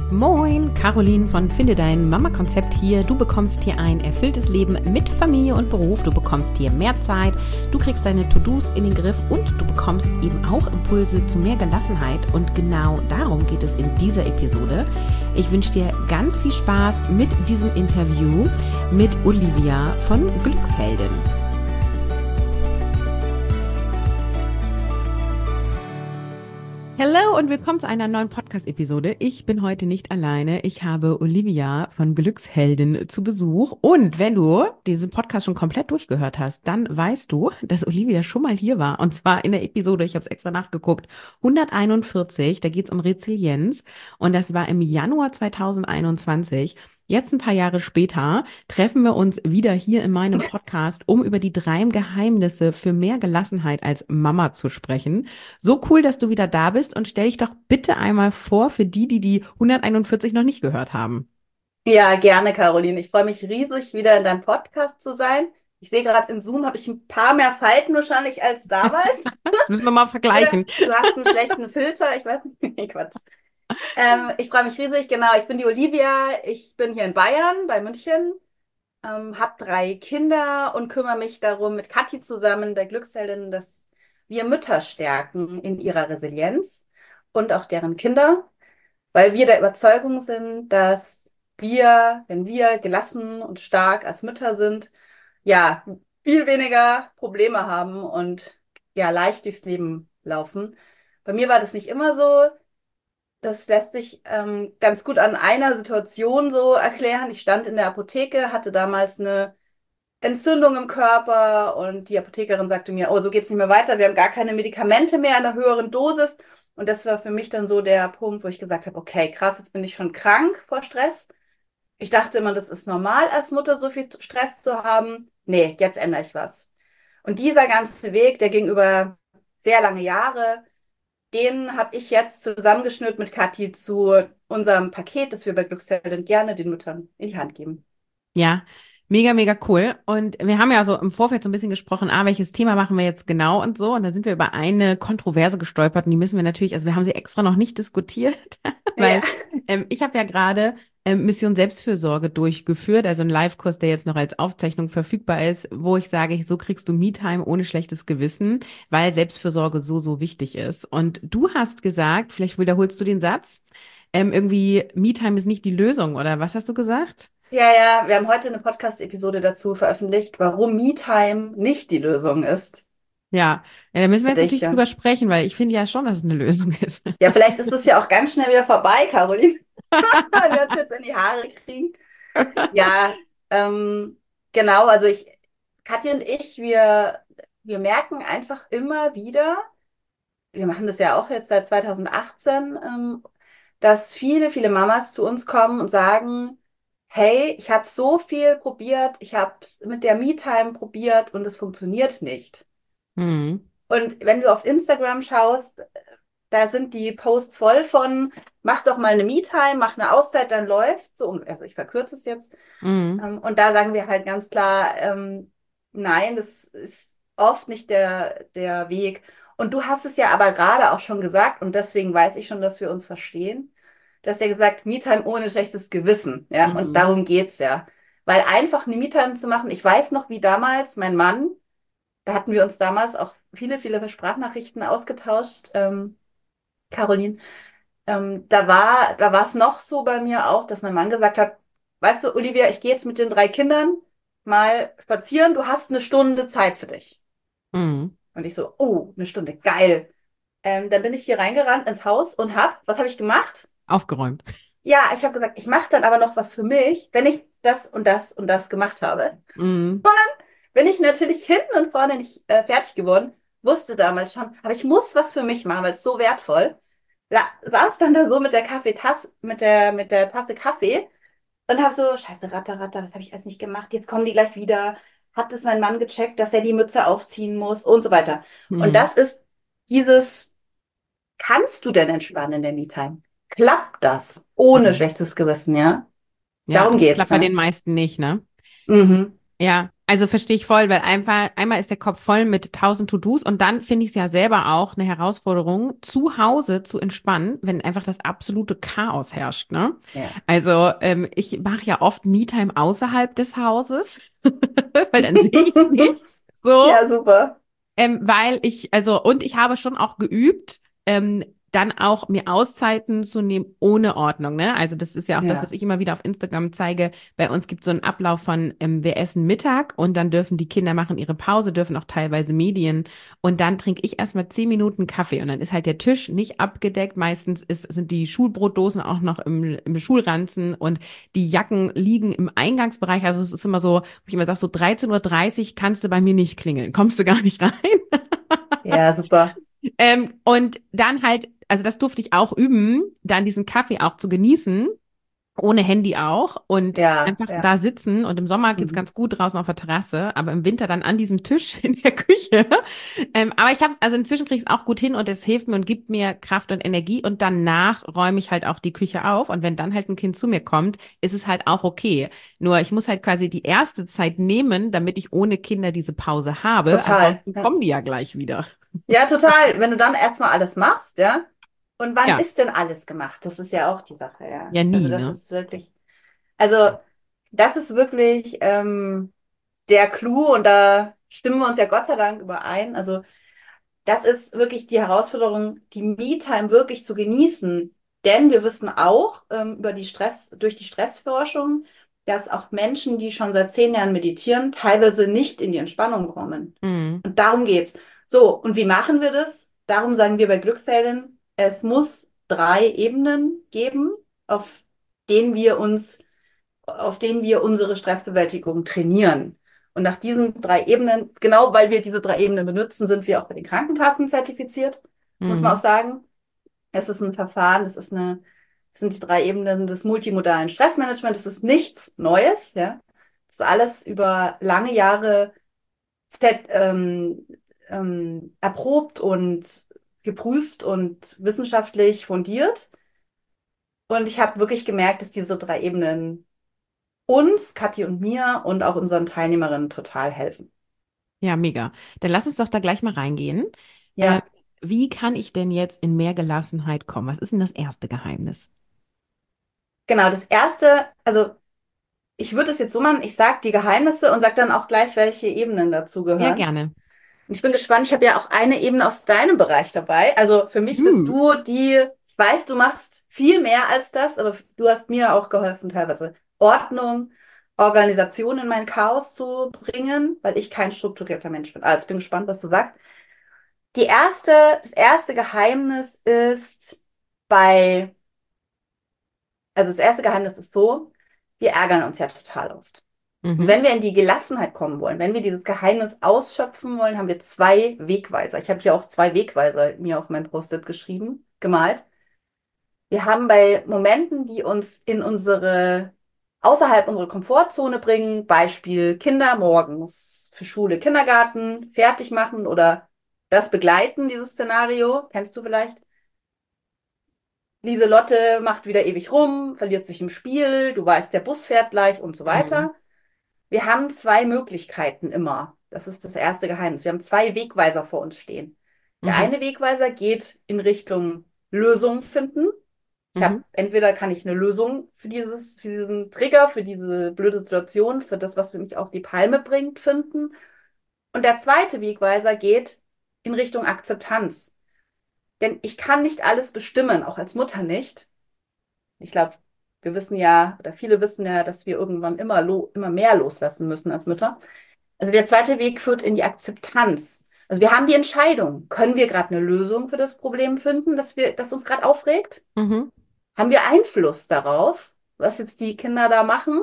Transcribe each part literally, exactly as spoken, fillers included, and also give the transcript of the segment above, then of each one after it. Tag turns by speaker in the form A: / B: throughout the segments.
A: Moin, Caroline von Finde Dein Mama-Konzept hier. Du bekommst hier ein erfülltes Leben mit Familie und Beruf. Du bekommst hier mehr Zeit, du kriegst deine To-Dos in den Griff und du bekommst eben auch Impulse zu mehr Gelassenheit. Und genau darum geht es in dieser Episode. Ich wünsche dir ganz viel Spaß mit diesem Interview mit Olivia von Glücksheldin. Hallo und willkommen zu einer neuen Podcast-Episode. Ich bin heute nicht alleine. Ich habe Olivia von Glücksheldin zu Besuch. Und wenn du diesen Podcast schon komplett durchgehört hast, dann weißt du, dass Olivia schon mal hier war. Und zwar in der Episode, ich habe es extra nachgeguckt, hunderteinundvierzig. Da geht es um Resilienz. Und das war im Januar zweitausendeinundzwanzig. Jetzt ein paar Jahre später treffen wir uns wieder hier in meinem Podcast, um über die drei Geheimnisse für mehr Gelassenheit als Mama zu sprechen. So cool, dass du wieder da bist und stell dich doch bitte einmal vor für die, die die hunderteinundvierzig noch nicht gehört haben.
B: Ja, gerne, Caroline. Ich freue mich riesig, wieder in deinem Podcast zu sein. Ich sehe gerade in Zoom habe ich ein paar mehr Falten wahrscheinlich als damals.
A: Das müssen wir mal vergleichen.
B: Du hast einen schlechten Filter, ich weiß nicht. Nee, Quatsch. Ähm, ich freue mich riesig, genau. Ich bin die Olivia, ich bin hier in Bayern, bei München, ähm, habe drei Kinder und kümmere mich darum mit Kathi zusammen, der Glücksheldin, dass wir Mütter stärken in ihrer Resilienz und auch deren Kinder, weil wir der Überzeugung sind, dass wir, wenn wir gelassen und stark als Mütter sind, ja, viel weniger Probleme haben und ja, leicht durchs Leben laufen. Bei mir war das nicht immer so. Das lässt sich ähm, ganz gut an einer Situation so erklären. Ich stand in der Apotheke, hatte damals eine Entzündung im Körper und die Apothekerin sagte mir, oh, so geht's nicht mehr weiter, wir haben gar keine Medikamente mehr in einer höheren Dosis. Und das war für mich dann so der Punkt, wo ich gesagt habe, okay, krass, jetzt bin ich schon krank vor Stress. Ich dachte immer, das ist normal als Mutter, so viel Stress zu haben. Nee, jetzt ändere ich was. Und dieser ganze Weg, der ging über sehr lange Jahre. Den habe ich jetzt zusammengeschnürt mit Kathi zu unserem Paket, das wir bei Glücksheldin gerne den Müttern in die Hand geben.
A: Ja, mega, mega cool. Und wir haben ja so im Vorfeld so ein bisschen gesprochen, ah, welches Thema machen wir jetzt genau und so. Und da sind wir über eine Kontroverse gestolpert und die müssen wir natürlich, also wir haben sie extra noch nicht diskutiert,
B: Ja.
A: weil ähm, ich habe ja gerade ähm, Mission Selbstfürsorge durchgeführt, also ein Live-Kurs, der jetzt noch als Aufzeichnung verfügbar ist, wo ich sage, so kriegst du Me-Time ohne schlechtes Gewissen, weil Selbstfürsorge so, so wichtig ist. Und du hast gesagt, vielleicht wiederholst du den Satz, ähm, irgendwie Me-Time ist nicht die Lösung, oder was hast du gesagt?
B: Ja, ja, wir haben heute eine Podcast-Episode dazu veröffentlicht, warum Me-Time nicht die Lösung ist.
A: Ja, ja, da müssen wir
B: Für
A: jetzt
B: dich,
A: natürlich
B: ja.
A: drüber sprechen, weil ich finde ja schon, dass es eine Lösung ist.
B: Ja, vielleicht ist es ja auch ganz schnell wieder vorbei, Caroline. Wenn wir uns jetzt in die Haare kriegen. Ja, ähm, genau, also ich, Kathi und ich, wir, wir merken einfach immer wieder, wir machen das ja auch jetzt seit zweitausendachtzehn, ähm, dass viele, viele Mamas zu uns kommen und sagen, hey, ich habe so viel probiert, ich habe mit der Me-Time probiert und es funktioniert nicht.
A: Hm.
B: Und wenn du auf Instagram schaust, da sind die Posts voll von, mach doch mal eine Me-Time, mach eine Auszeit, dann läuft so, also ich verkürze es jetzt.
A: Hm.
B: Ähm, Und da sagen wir halt ganz klar, ähm, nein, das ist oft nicht der, der Weg. Und du hast es ja aber gerade auch schon gesagt, und deswegen weiß ich schon, dass wir uns verstehen. Du hast ja gesagt, Me-Time ohne schlechtes Gewissen. Ja, und
A: Hm.
B: darum geht's ja. Weil einfach eine Me-Time zu machen, ich weiß noch, wie damals mein Mann, da hatten wir uns damals auch viele, viele Sprachnachrichten ausgetauscht, ähm, Caroline. Ähm, da war, da war es noch so bei mir auch, dass mein Mann gesagt hat, weißt du, Olivia, ich gehe jetzt mit den drei Kindern mal spazieren, du hast eine Stunde Zeit für dich.
A: Hm.
B: Und ich so, oh, eine Stunde, geil. Ähm, dann bin ich hier reingerannt ins Haus und hab, was habe ich gemacht?
A: Aufgeräumt.
B: Ja, ich habe gesagt, ich mache dann aber noch was für mich, wenn ich das und das und das gemacht habe.
A: Hm.
B: Bin ich natürlich hinten und vorne nicht äh, fertig geworden, wusste damals schon, aber ich muss was für mich machen, weil es so wertvoll. La saß dann da so mit der Kaffeetasse, mit der, mit der Tasse Kaffee und habe so, scheiße, Ratter, Ratter, was habe ich alles nicht gemacht? Jetzt kommen die gleich wieder. Hat es mein Mann gecheckt, dass er die Mütze aufziehen muss und so weiter. Und
A: Hm.
B: das ist dieses, kannst du denn entspannen in der Me-Time? Klappt das? Ohne
A: Hm.
B: schlechtes Gewissen, ja?
A: Ja,
B: Darum
A: und es
B: geht's,
A: klappt bei
B: ja?
A: den meisten nicht, ne?
B: Mhm.
A: Ja. Also verstehe ich voll, weil einfach, einmal ist der Kopf voll mit tausend To-Dos und dann finde ich es ja selber auch eine Herausforderung, zu Hause zu entspannen, wenn einfach das absolute Chaos herrscht, ne?
B: Ja.
A: Also ähm, ich mache ja oft Me-Time außerhalb des Hauses, weil dann sehe ich es nicht so.
B: Ja, super.
A: Ähm, weil ich, also, und ich habe schon auch geübt, ähm, dann auch mir Auszeiten zu nehmen ohne Ordnung, ne? Also das ist ja auch das, was
B: Ja.
A: ich immer wieder auf Instagram zeige. Bei uns gibt es so einen Ablauf von, ähm, wir essen Mittag und dann dürfen die Kinder machen ihre Pause, dürfen auch teilweise Medien und dann trinke ich erstmal zehn Minuten Kaffee und dann ist halt der Tisch nicht abgedeckt. Meistens ist, sind die Schulbrotdosen auch noch im, im Schulranzen und die Jacken liegen im Eingangsbereich. Also es ist immer so, wo ich immer sage, so dreizehn Uhr dreißig kannst du bei mir nicht klingeln, kommst du gar nicht rein.
B: Ja, super.
A: Ähm, und dann halt, also das durfte ich auch üben, dann diesen Kaffee auch zu genießen, ohne Handy auch und
B: Ja,
A: einfach
B: ja.
A: da sitzen. Und im Sommer geht's
B: Mhm.
A: ganz gut draußen auf der Terrasse, aber im Winter dann an diesem Tisch in der Küche. Ähm, aber ich habe, also inzwischen kriege ich es auch gut hin und es hilft mir und gibt mir Kraft und Energie. Und danach räume ich halt auch die Küche auf. Und wenn dann halt ein Kind zu mir kommt, ist es halt auch okay. Nur ich muss halt quasi die erste Zeit nehmen, damit ich ohne Kinder diese Pause habe.
B: Total.
A: Ansonsten
B: Ja.
A: kommen die ja gleich wieder.
B: Ja, total. Wenn du dann erstmal alles machst, ja. Und wann
A: Ja,
B: ist denn alles gemacht? Das ist ja auch die Sache, ja.
A: ja
B: Also
A: nie,
B: das
A: ne?
B: ist wirklich, also das ist wirklich ähm, der Clou und da stimmen wir uns ja Gott sei Dank überein. Also das ist wirklich die Herausforderung, die Me-Time wirklich zu genießen. Denn wir wissen auch ähm, über die Stress, durch die Stressforschung, dass auch Menschen, die schon seit zehn Jahren meditieren, teilweise nicht in die Entspannung kommen.
A: Mhm.
B: Und darum geht's. So, und wie machen wir das? Darum sagen wir bei Glücksheldin, es muss drei Ebenen geben, auf denen wir uns, auf denen wir unsere Stressbewältigung trainieren. Und nach diesen drei Ebenen, genau weil wir diese drei Ebenen benutzen, sind wir auch bei den Krankenkassen zertifiziert, muss man auch
A: Mhm.
B: sagen. Es ist ein Verfahren, es ist eine, es sind die drei Ebenen des multimodalen Stressmanagements. Es ist nichts Neues, ja. Das ist alles über lange Jahre Z, ähm, ähm, erprobt und geprüft und wissenschaftlich fundiert. Und ich habe wirklich gemerkt, dass diese drei Ebenen uns, Kathi und mir und auch unseren Teilnehmerinnen total helfen.
A: Ja, mega. Dann lass uns doch da gleich mal reingehen. Ähm,
B: Ja,
A: wie kann ich denn jetzt in mehr Gelassenheit kommen? Was ist denn das erste Geheimnis?
B: genau. Das erste, also ich würde es jetzt so machen, ich sage die Geheimnisse und sage dann auch gleich, welche Ebenen dazu
A: Ja,
B: gehören.
A: gerne.
B: Und ich bin gespannt, ich habe ja auch eine Ebene aus deinem Bereich dabei. Also für mich bist
A: Uh.
B: du die, ich weiß, du machst viel mehr als das, aber du hast mir auch geholfen, teilweise Ordnung, Organisation in mein Chaos zu bringen, weil ich kein strukturierter Mensch bin. Also ich bin gespannt, was du sagst. Die erste, das erste Geheimnis ist bei, also das erste Geheimnis ist so, wir ärgern uns ja total oft. Und
A: Mhm.
B: wenn wir in die Gelassenheit kommen wollen, wenn wir dieses Geheimnis ausschöpfen wollen, haben wir zwei Wegweiser. Ich habe hier auch zwei Wegweiser mir auf mein Post-it geschrieben, gemalt. Wir haben bei Momenten, die uns in unsere, außerhalb unserer Komfortzone bringen, Beispiel Kinder morgens für Schule, Kindergarten, fertig machen oder das begleiten, dieses Szenario, kennst du vielleicht? Lieselotte macht wieder ewig rum, verliert sich im Spiel, du weißt, der Bus fährt gleich und so
A: Mhm.
B: weiter. Wir haben zwei Möglichkeiten immer. Das ist das erste Geheimnis. Wir haben zwei Wegweiser vor uns stehen. Der
A: Mhm.
B: eine Wegweiser geht in Richtung Lösung finden. Ich habe
A: Mhm.
B: entweder kann ich eine Lösung für dieses, für diesen Trigger, für diese blöde Situation, für das, was mich auf die Palme bringt, finden. Und der zweite Wegweiser geht in Richtung Akzeptanz. Denn ich kann nicht alles bestimmen, auch als Mutter nicht. Ich glaube, wir wissen ja, oder viele wissen ja, dass wir irgendwann immer, lo immer mehr loslassen müssen als Mütter. Also der zweite Weg führt in die Akzeptanz. Also wir haben die Entscheidung, können wir gerade eine Lösung für das Problem finden, das wir, das uns gerade aufregt?
A: Mhm.
B: Haben wir Einfluss darauf, was jetzt die Kinder da machen?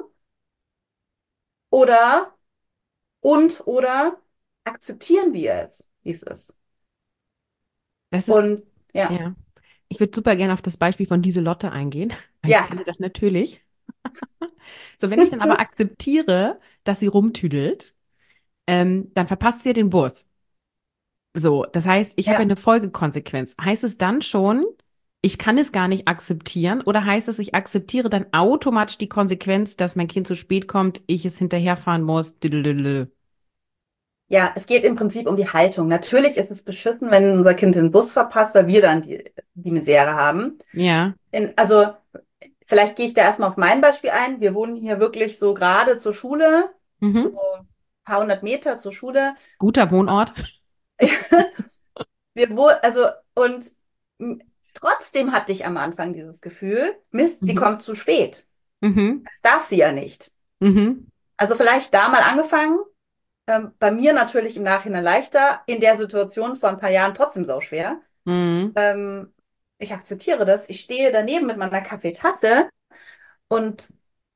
B: Oder und oder akzeptieren wir es, wie es ist?
A: Das ist,
B: Und ja,
A: ja. Ich würde super gerne auf das Beispiel von Lieselotte eingehen, weil ich
B: ja,
A: kenne das natürlich. So, wenn ich dann aber akzeptiere, dass sie rumtüdelt, ähm, dann verpasst sie ja den Bus. So, das heißt, ich habe ja
B: ja.
A: eine Folgekonsequenz. Heißt es dann schon, ich kann es gar nicht akzeptieren oder heißt es, ich akzeptiere dann automatisch die Konsequenz, dass mein Kind zu spät kommt, ich es hinterherfahren muss? Düdelüdelü.
B: Ja, es geht im Prinzip um die Haltung. Natürlich ist es beschissen, wenn unser Kind den Bus verpasst, weil wir dann die, die Misere haben.
A: Ja.
B: In, also vielleicht gehe ich da erstmal auf mein Beispiel ein. Wir wohnen hier wirklich so gerade zur Schule, so
A: Mhm.
B: ein paar hundert Meter zur Schule.
A: Guter Wohnort.
B: Wir wohnen, also, und m, trotzdem hatte ich am Anfang dieses Gefühl, Mist, sie
A: Mhm.
B: kommt zu spät.
A: Mhm.
B: Das darf sie ja nicht.
A: Mhm.
B: Also vielleicht da mal angefangen. Ähm, bei mir natürlich im Nachhinein leichter, in der Situation vor ein paar Jahren trotzdem sauschwer.
A: Mhm.
B: Ähm, Ich akzeptiere das. Ich stehe daneben mit meiner Kaffeetasse und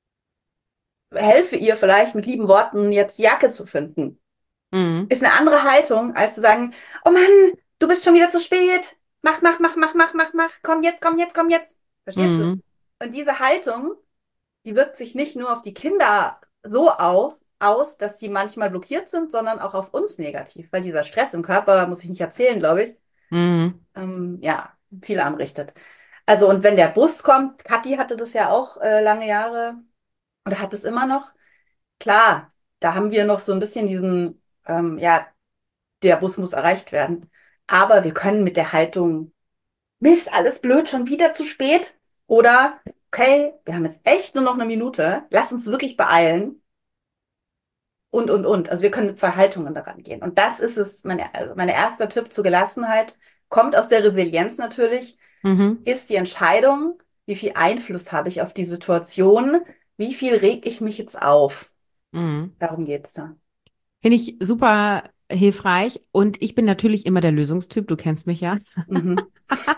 B: helfe ihr vielleicht mit lieben Worten, jetzt die Jacke zu finden.
A: Mhm.
B: Ist eine andere Haltung, als zu sagen, oh Mann, du bist schon wieder zu spät. Mach, mach, mach, mach, mach, mach, mach. Komm jetzt, komm jetzt, komm jetzt. Verstehst du?
A: Mhm.
B: Und diese Haltung, die wirkt sich nicht nur auf die Kinder so auf, aus, dass sie manchmal blockiert sind, sondern auch auf uns negativ, weil dieser Stress im Körper, muss ich nicht erzählen, glaube ich,
A: Mhm.
B: ähm, ja, viel anrichtet. Also, und wenn der Bus kommt, Kathi hatte das ja auch äh, lange Jahre oder hat es immer noch, klar, da haben wir noch so ein bisschen diesen, ähm, ja, der Bus muss erreicht werden. Aber wir können mit der Haltung, Mist, alles blöd, schon wieder zu spät. Oder, okay, wir haben jetzt echt nur noch eine Minute, lass uns wirklich beeilen. Und, und, und. Also wir können mit zwei Haltungen daran gehen. Und das ist es, mein, also mein erster Tipp zur Gelassenheit, kommt aus der Resilienz natürlich,
A: Mhm.
B: ist die Entscheidung, wie viel Einfluss habe ich auf die Situation, wie viel reg ich mich jetzt auf.
A: Mhm.
B: Darum geht's da.
A: Finde ich super hilfreich. Und ich bin natürlich immer der Lösungstyp. Du kennst mich ja.
B: Mhm.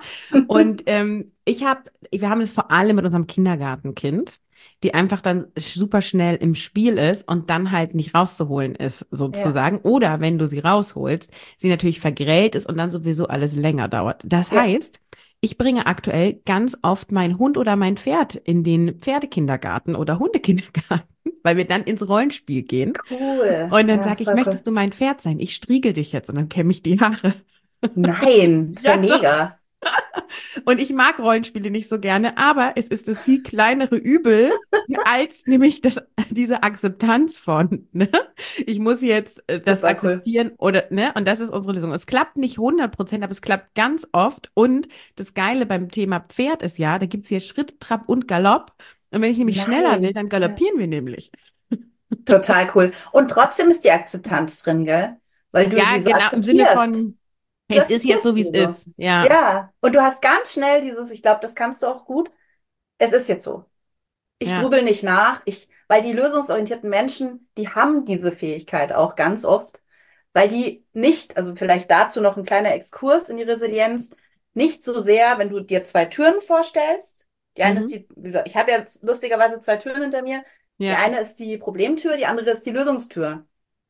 A: Und ähm, ich habe, wir haben es vor allem mit unserem Kindergartenkind, die einfach dann super schnell im Spiel ist und dann halt nicht rauszuholen ist,
B: Ja,
A: sozusagen. Oder wenn du sie rausholst, sie natürlich vergrellt ist und dann sowieso alles länger dauert. Das
B: ja,
A: heißt, ich bringe aktuell ganz oft meinen Hund oder mein Pferd in den Pferdekindergarten oder Hundekindergarten, weil wir dann ins Rollenspiel gehen.
B: cool.
A: Und dann
B: Ja,
A: sage ich,
B: voll cool.
A: möchtest du mein Pferd sein? Ich striegel dich jetzt und dann kämme ich die Haare.
B: Nein, ist ja
A: Ja, doch.
B: mega.
A: Und ich mag Rollenspiele nicht so gerne, aber es ist das viel kleinere Übel als nämlich das, diese Akzeptanz von, ne? Ich muss jetzt äh, das
B: Super cool.
A: akzeptieren oder, ne? Und das ist unsere Lösung. Es klappt nicht hundert Prozent, aber es klappt ganz oft. Und das Geile beim Thema Pferd ist ja, da gibt's hier Schritt, Trab und Galopp. Und wenn ich nämlich schneller will,
B: Nein.
A: dann
B: Ja.
A: galoppieren wir nämlich.
B: Total cool. Und trotzdem ist die Akzeptanz drin, gell? Weil du
A: Ja,
B: sie so
A: genau, im Sinne
B: akzeptierst.
A: von,
B: Du
A: es ist jetzt so,
B: akzeptierst
A: wie
B: sie
A: es
B: so.
A: ist. Ja.
B: Ja. Und du hast ganz schnell dieses, ich glaube, das kannst du auch gut. Es ist jetzt so. Ich
A: Ja.
B: grübel nicht nach. Ich, weil die lösungsorientierten Menschen, die haben diese Fähigkeit auch ganz oft, weil die nicht, also vielleicht dazu noch ein kleiner Exkurs in die Resilienz, nicht so sehr, wenn du dir zwei Türen vorstellst. Die eine ist
A: Mhm.
B: die, ich habe jetzt lustigerweise zwei Türen hinter mir. Die
A: Ja.
B: eine ist die Problemtür, die andere ist die Lösungstür.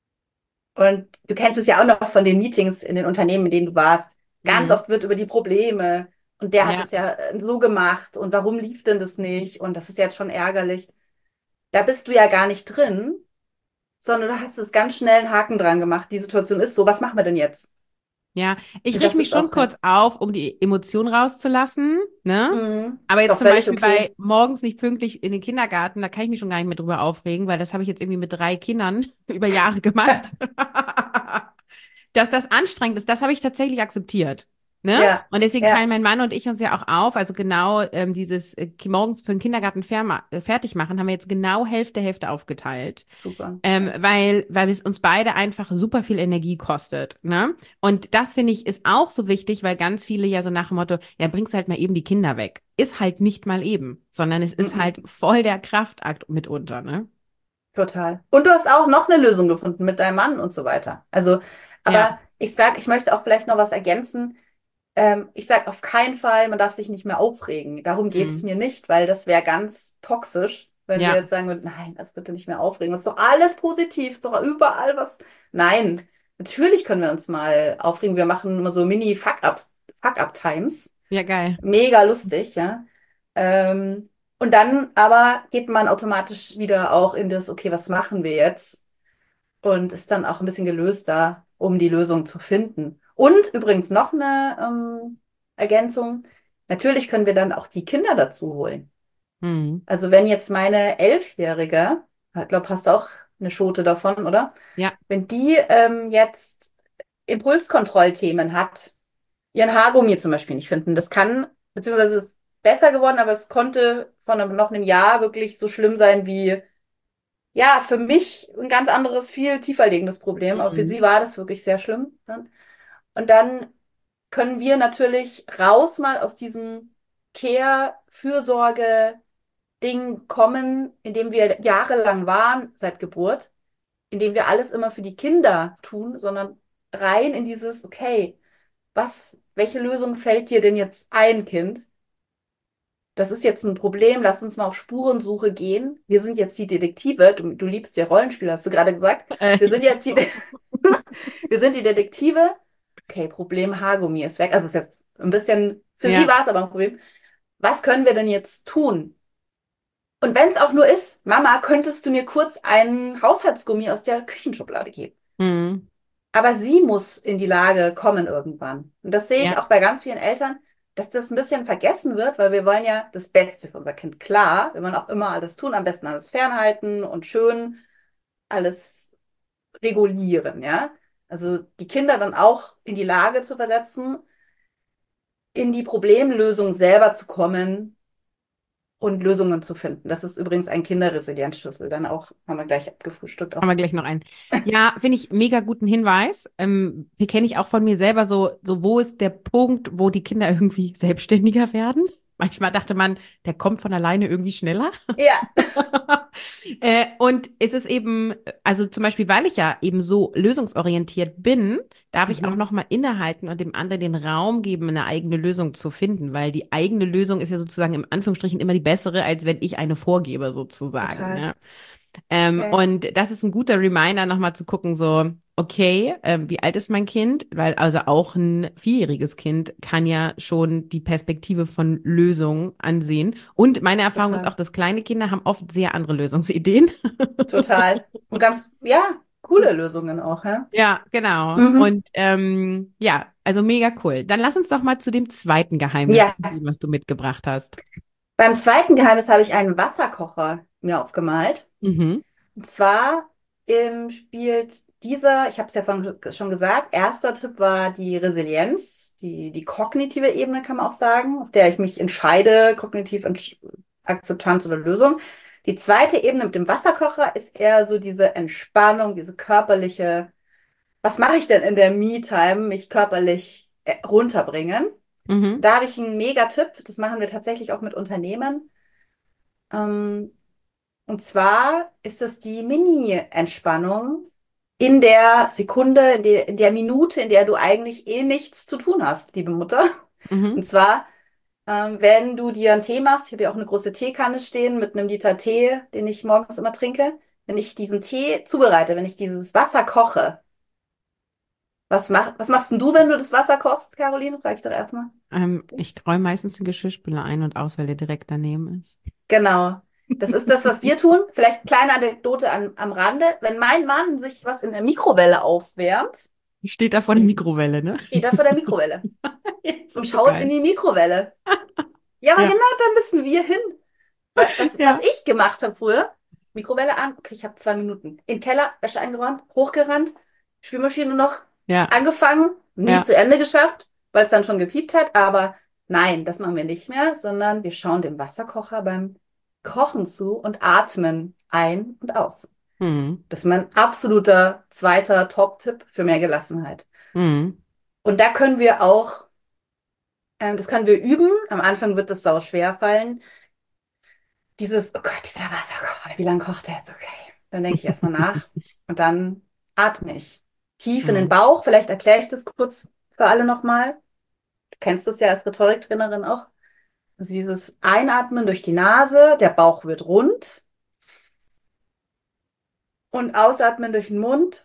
B: Und du kennst es ja auch noch von den Meetings in den Unternehmen, in denen du warst. Ganz
A: Mhm.
B: oft wird über die Probleme und der hat
A: Ja.
B: es ja äh, so gemacht und warum lief denn das nicht? Und das ist jetzt schon ärgerlich. Da bist du ja gar nicht drin, sondern du hast es ganz schnell einen Haken dran gemacht. Die Situation ist so, was machen wir denn jetzt?
A: Ja, ich
B: Und
A: richte
B: das
A: mich
B: ist
A: schon
B: auch, ja,
A: kurz auf, um die Emotionen rauszulassen, ne?
B: mhm.
A: Aber
B: Ist
A: jetzt
B: auch
A: zum
B: völlig
A: Beispiel
B: okay.
A: bei morgens nicht pünktlich in den Kindergarten, da kann ich mich schon gar nicht mehr drüber aufregen, weil das habe ich jetzt irgendwie mit drei Kindern über Jahre gemacht. Dass das anstrengend ist, das habe ich tatsächlich akzeptiert. Ne?
B: Ja,
A: Und deswegen
B: ja,
A: teilen mein Mann und ich uns ja auch auf. Also genau ähm, dieses äh, morgens für den Kindergarten ferma- äh, fertig machen, haben wir jetzt genau Hälfte, Hälfte aufgeteilt.
B: super.
A: Ähm,
B: Ja.
A: weil, weil es uns beide einfach super viel Energie kostet, ne? Und das finde ich ist auch so wichtig, weil ganz viele ja so nach dem Motto, ja, bringst halt mal eben die Kinder weg. Ist halt nicht mal eben, sondern es ist halt
B: Mhm.
A: voll der Kraftakt mitunter, ne?
B: Total. Und du hast auch noch eine Lösung gefunden mit deinem Mann und so weiter. Also,
A: Ja.
B: aber ich sag, ich möchte auch vielleicht noch was ergänzen. Ähm, ich sage auf keinen Fall, man darf sich nicht mehr aufregen. Darum geht's
A: Mhm.
B: mir nicht, weil das wäre ganz toxisch, wenn wir
A: Ja.
B: jetzt sagen würden, nein, das bitte nicht mehr aufregen. Das ist doch alles positiv, ist doch überall was. Nein, natürlich können wir uns mal aufregen. Wir machen immer so Mini-Fuck-Ups, Fuck-Up-Times.
A: Ja, geil.
B: Mega lustig, ja. Ähm, und dann aber geht man automatisch wieder auch in das, okay, was machen wir jetzt? Und ist dann auch ein bisschen gelöster, um die Lösung zu finden. Und übrigens noch eine ähm, Ergänzung. Natürlich können wir dann auch die Kinder dazu holen.
A: Mhm.
B: Also wenn jetzt meine Elfjährige, ich glaube, hast du auch eine Schote davon, oder?
A: Ja.
B: Wenn die ähm, jetzt Impulskontrollthemen hat, ihren Haargummi zum Beispiel nicht finden, das kann, beziehungsweise es ist besser geworden, aber es konnte von einem, noch einem Jahr wirklich so schlimm sein wie, ja, für mich ein ganz anderes, viel tiefer liegendes Problem, aber für sie
A: Mhm.
B: war das wirklich sehr schlimm. Ne? Und dann können wir natürlich raus mal aus diesem Care, Fürsorge, Ding kommen, in dem wir jahrelang waren seit Geburt, in dem wir alles immer für die Kinder tun, sondern rein in dieses, okay, was, welche Lösung fällt dir denn jetzt ein, Kind? Das ist jetzt ein Problem, lass uns mal auf Spurensuche gehen. Wir sind jetzt die Detektive, du, du liebst ja Rollenspiele, hast du gerade gesagt.
A: Äh,
B: Wir sind
A: ja,
B: jetzt die,
A: so.
B: wir sind die Detektive. Okay, Problem Haargummi ist weg. Also ist jetzt ein bisschen, für sie
A: Ja.
B: war es aber ein Problem. Was können wir denn jetzt tun? Und wenn es auch nur ist, Mama, könntest du mir kurz einen Haushaltsgummi aus der Küchenschublade geben?
A: Mhm.
B: Aber sie muss in die Lage kommen irgendwann. Und das sehe ich
A: Ja.
B: auch bei ganz vielen Eltern, dass das ein bisschen vergessen wird, weil wir wollen ja das Beste für unser Kind. Klar, wir wollen auch immer alles tun, am besten alles fernhalten und schön alles regulieren, ja. Also die Kinder dann auch in die Lage zu versetzen, in die Problemlösung selber zu kommen und Lösungen zu finden. Das ist übrigens ein Kinderresilienzschlüssel. Dann auch, haben wir gleich abgefrühstückt
A: Haben
B: auch.
A: wir gleich noch einen. Ja, finde ich mega guten Hinweis. Ähm, wie kenne ich auch von mir selber so, so, wo ist der Punkt, wo die Kinder irgendwie selbstständiger werden? Manchmal dachte man, der kommt von alleine irgendwie schneller.
B: Ja,
A: Äh, und es ist eben, also zum Beispiel, weil ich ja eben so lösungsorientiert bin, darf ich auch
B: mhm.
A: noch mal innehalten und dem anderen den Raum geben, eine eigene Lösung zu finden, weil die eigene Lösung ist ja sozusagen im Anführungsstrichen immer die bessere, als wenn ich eine vorgebe, sozusagen.
B: Total.
A: Ne? Ähm,
B: Ja,
A: und das ist ein guter Reminder, nochmal zu gucken, so, okay, ähm, wie alt ist mein Kind? Weil also auch ein vierjähriges Kind kann ja schon die Perspektive von Lösungen ansehen. Und meine Erfahrung ist auch,
B: total.
A: dass kleine Kinder haben oft sehr andere Lösungsideen.
B: Total. Und ganz, ja, coole Lösungen auch, ja.
A: Ja, genau.
B: Mhm.
A: Und ähm, ja, also mega cool. Dann lass uns doch mal zu dem zweiten Geheimnis
B: Ja,
A: gehen, was du mitgebracht hast.
B: beim zweiten Geheimnis habe ich einen Wasserkocher mir aufgemalt.
A: Mhm.
B: Und zwar ähm, spielt dieser, ich habe es ja vorhin schon gesagt, erster Tipp war die Resilienz, die, die kognitive Ebene kann man auch sagen, auf der ich mich entscheide, kognitiv Entsch- Akzeptanz oder Lösung. Die zweite Ebene mit dem Wasserkocher ist eher so diese Entspannung, diese körperliche, was mache ich denn in der Me-Time, mich körperlich äh, runterbringen.
A: Mhm.
B: Da habe ich einen Mega-Tipp, das machen wir tatsächlich auch mit Unternehmen. Ähm, und zwar ist es die Mini-Entspannung in der Sekunde, in der, in der Minute, in der du eigentlich eh nichts zu tun hast, liebe Mutter.
A: Mhm.
B: Und zwar, ähm, wenn du dir einen Tee machst, ich habe ja auch eine große Teekanne stehen mit einem Liter Tee, den ich morgens immer trinke. Wenn ich diesen Tee zubereite, wenn ich dieses Wasser koche, was mach, was machst denn du, wenn du das Wasser kochst, Caroline? Frag ich doch erstmal.
A: Ähm, ich räume meistens den Geschirrspüler ein und aus, weil der direkt daneben ist.
B: Genau. Das ist das, was wir tun. Vielleicht kleine Anekdote an, am Rande. Wenn mein Mann sich was in der Mikrowelle aufwärmt,
A: Steht da vor der Mikrowelle, ne?
B: steht er vor der Mikrowelle
A: Das
B: und
A: ist so
B: schaut in
A: geil.
B: die Mikrowelle. Ja, aber
A: Ja,
B: genau da müssen wir hin. Wa- Was, was
A: ja,
B: ich gemacht habe früher, Mikrowelle an, okay, ich habe zwei Minuten. In den Keller, Wäsche eingeräumt, hochgerannt, Spülmaschine noch
A: ja,
B: angefangen, nie
A: ja.
B: zu Ende geschafft, weil es dann schon gepiept hat. Aber nein, das machen wir nicht mehr, sondern wir schauen dem Wasserkocher beim Kochen zu und atmen ein und aus.
A: Hm.
B: Das ist mein absoluter zweiter Top-Tipp für mehr Gelassenheit.
A: Hm.
B: Und da können wir auch, ähm, das können wir üben. Am Anfang wird das sau schwer fallen. Dieses, oh Gott, dieser Wasserkocher, wie lange kocht der jetzt? Okay. Dann denke ich erstmal nach und dann atme ich tief in den
A: Hm.
B: Bauch. Vielleicht erkläre ich das kurz für alle nochmal. Du kennst das ja als Rhetoriktrainerin auch. Also dieses Einatmen durch die Nase, der Bauch wird rund und Ausatmen durch den Mund